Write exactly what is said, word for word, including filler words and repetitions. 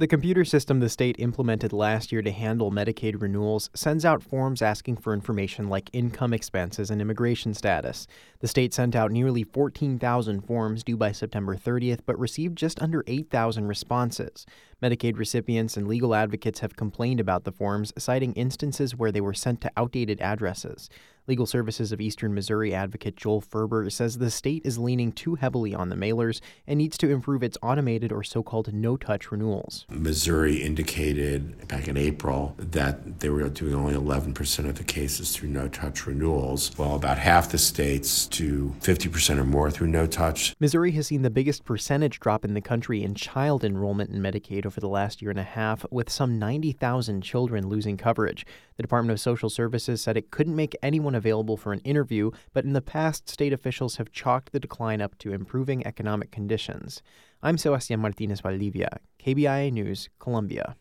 The computer system the state implemented last year to handle Medicaid renewals sends out forms asking for information like income expenses and immigration status. The state sent out nearly fourteen thousand forms due by September thirtieth, but received just under eight thousand responses. Medicaid recipients and legal advocates have complained about the forms, citing instances where they were sent to outdated addresses. Legal Services of Eastern Missouri advocate Joel Ferber says the state is leaning too heavily on the mailers and needs to improve its automated or so-called no-touch renewals. Missouri indicated back in April that they were doing only eleven percent of the cases through no-touch renewals, while about half the states do fifty percent or more through no-touch. Missouri has seen the biggest percentage drop in the country in child enrollment in Medicaid over the last year and a half, with some ninety thousand children losing coverage. The Department of Social Services said it couldn't make anyone available for an interview, but in the past, state officials have chalked the decline up to improving economic conditions. I'm Sebastián Martínez Valdivia, K B I A News, Columbia.